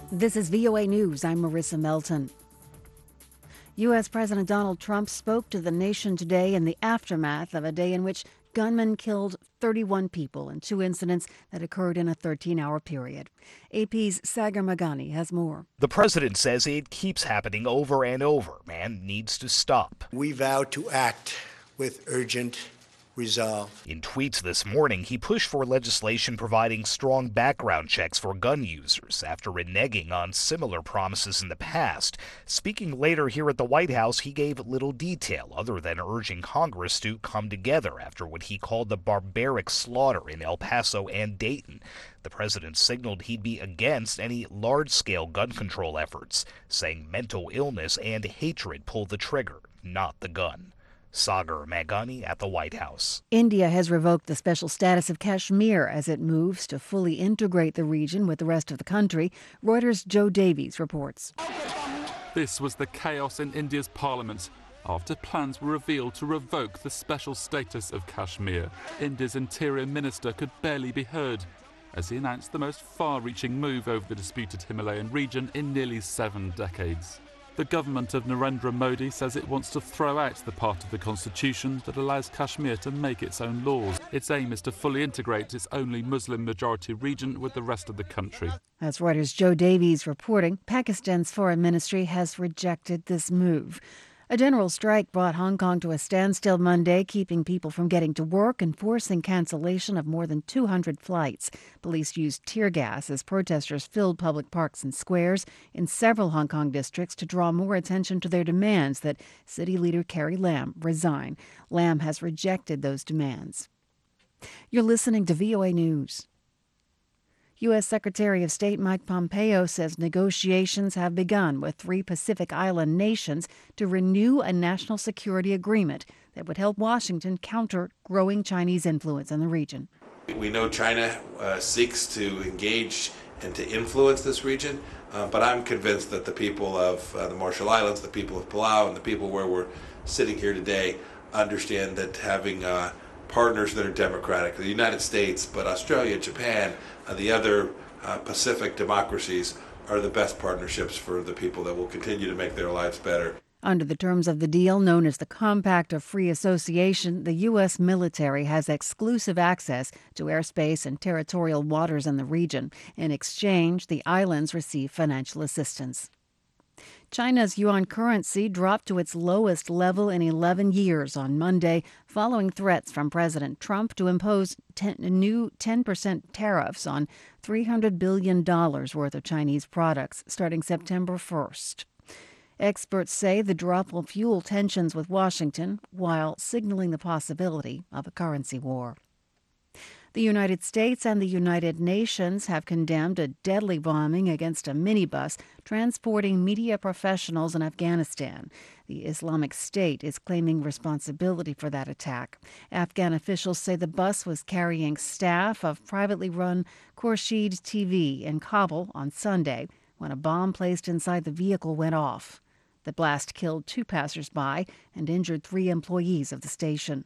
This is VOA News. I'm Marissa Melton. U.S. President Donald Trump spoke to the nation today in the aftermath of a day in which gunmen killed 31 people in two incidents that occurred in a 13-hour period. AP's Sagar Meghani has more. The president says it keeps happening over and over and needs to stop. We vow to act with urgent resolve. In tweets this morning, he pushed for legislation providing strong background checks for gun users after reneging on similar promises in the past. Speaking later here at the White House, he gave little detail other than urging Congress to come together after what he called the barbaric slaughter in El Paso and Dayton. The president signaled he'd be against any large-scale gun control efforts, saying mental illness and hatred pull the trigger, not the gun. Sagar Meghani at the White House. India has revoked the special status of Kashmir as it moves to fully integrate the region with the rest of the country. Reuters' Joe Davies reports. This was the chaos in India's parliament after plans were revealed to revoke the special status of Kashmir. India's interior minister could barely be heard as he announced the most far-reaching move over the disputed Himalayan region in nearly 7 decades. The government of Narendra Modi says it wants to throw out the part of the constitution that allows Kashmir to make its own laws. Its aim is to fully integrate its only Muslim-majority region with the rest of the country. That's Reuters' Joe Davies reporting. Pakistan's foreign ministry has rejected this move. A general strike brought Hong Kong to a standstill Monday, keeping people from getting to work and forcing cancellation of more than 200 flights. Police used tear gas as protesters filled public parks and squares in several Hong Kong districts to draw more attention to their demands that City Leader Carrie Lam resign. Lam has rejected those demands. You're listening to VOA News. U.S. Secretary of State Mike Pompeo says negotiations have begun with 3 Pacific Island nations to renew a national security agreement that would help Washington counter growing Chinese influence in the region. We know China seeks to engage and to influence this region, but I'm convinced that the people of the Marshall Islands, the people of Palau, and the people where we're sitting here today understand that having partners that are democratic, the United States, but Australia, Japan, the other Pacific democracies are the best partnerships for the people that will continue to make their lives better. Under the terms of the deal, known as the Compact of Free Association, the U.S. military has exclusive access to airspace and territorial waters in the region. In exchange, the islands receive financial assistance. China's yuan currency dropped to its lowest level in 11 years on Monday, following threats from President Trump to impose new 10% tariffs on $300 billion worth of Chinese products starting September 1st. Experts say the drop will fuel tensions with Washington while signaling the possibility of a currency war. The United States and the United Nations have condemned a deadly bombing against a minibus transporting media professionals in Afghanistan. The Islamic State is claiming responsibility for that attack. Afghan officials say the bus was carrying staff of privately run Khurshid TV in Kabul on Sunday when a bomb placed inside the vehicle went off. The blast killed 2 passers-by and injured 3 employees of the station.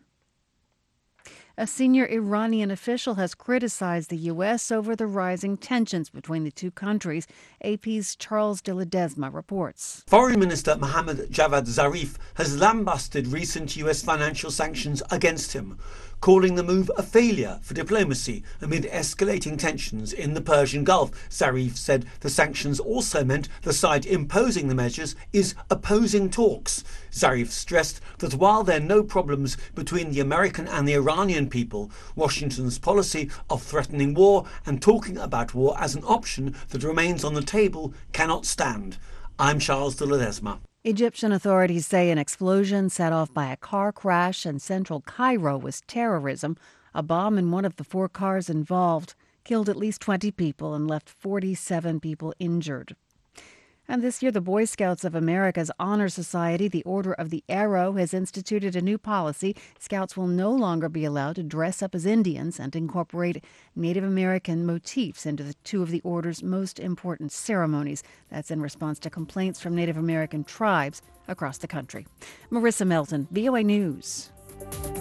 A senior Iranian official has criticized the U.S. over the rising tensions between the two countries. AP's Charles de Ledesma reports. Foreign Minister Mohammad Javad Zarif has lambasted recent U.S. financial sanctions against him, calling the move a failure for diplomacy amid escalating tensions in the Persian Gulf. Zarif said the sanctions also meant the side imposing the measures is opposing talks. Zarif stressed that while there are no problems between the American and the Iranian people, Washington's policy of threatening war and talking about war as an option that remains on the table cannot stand. I'm Charles de Ledesma. Egyptian authorities say an explosion set off by a car crash in central Cairo was terrorism. A bomb in one of the 4 cars involved killed at least 20 people and left 47 people injured. And this year, the Boy Scouts of America's Honor Society, the Order of the Arrow, has instituted a new policy. Scouts will no longer be allowed to dress up as Indians and incorporate Native American motifs into 2 of the Order's most important ceremonies. That's in response to complaints from Native American tribes across the country. Marissa Melton, VOA News.